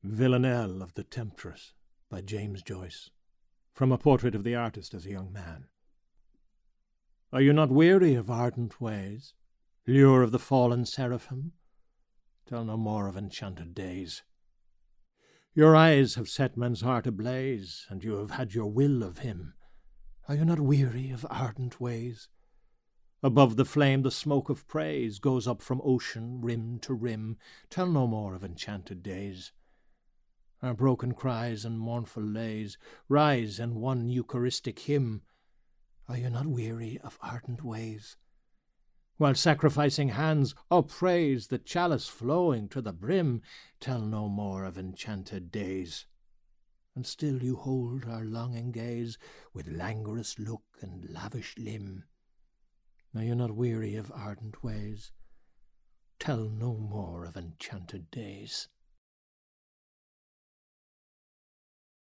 Villanelle of the Temptress by James Joyce, from a portrait of the artist as a young man. Are you not weary of ardent ways, lure of the fallen seraphim? Tell no more of enchanted days. Your eyes have set men's heart ablaze, and you have had your will of him. Are you not weary of ardent ways? Above the flame the smoke of praise goes up from ocean rim to rim. Tell no more of enchanted days. Our broken cries and mournful lays rise in one Eucharistic hymn. Are you not weary of ardent ways? While sacrificing hands upraise the chalice flowing to the brim, tell no more of enchanted days. And still you hold our longing gaze with languorous look and lavish limb. Are you not weary of ardent ways? Tell no more of enchanted days.